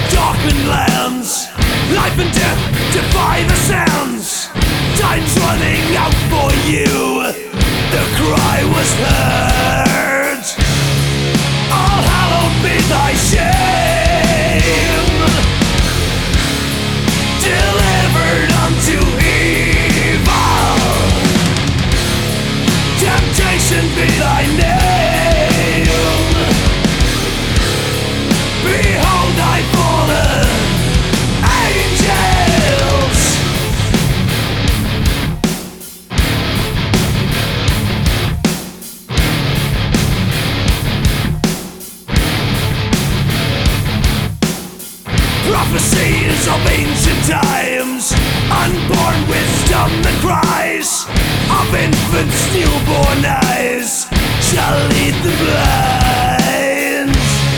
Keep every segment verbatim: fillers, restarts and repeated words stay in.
Darkened lands, life and death defy the sounds. Time's running out for you. The cry was heard. All hallowed be thy shame, delivered unto evil. Temptation be thy name. Behold thy fallen angels. Prophecies of ancient times, unborn wisdom that cries, of infants' newborn eyes, shall lead the blind.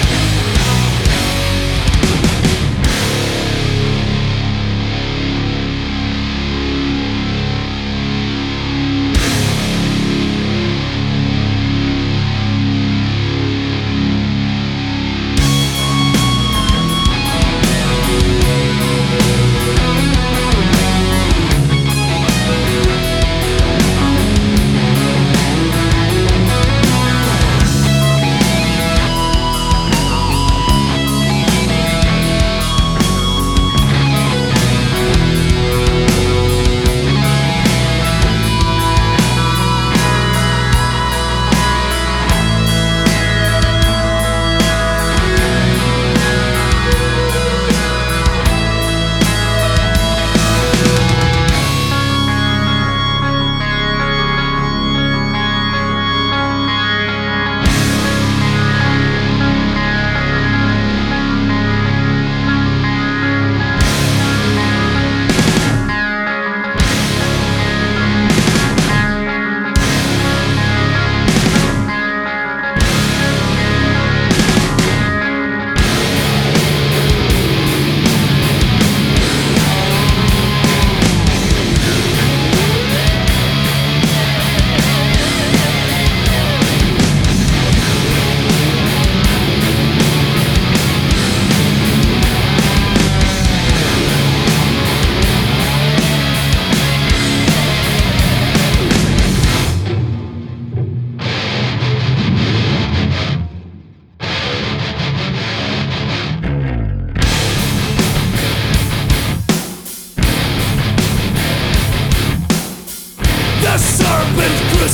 The serpent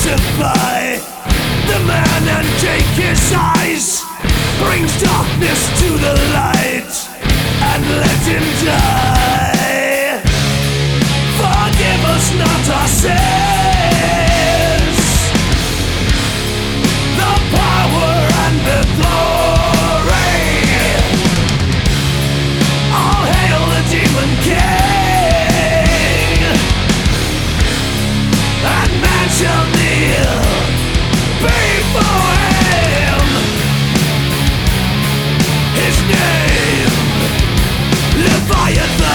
crucify the man and take his eyes, brings darkness to the light and let him die. Forgive us not our sins, the power and the glory. All hail the demon king, and man shall kneel before him. His name, Leviathan.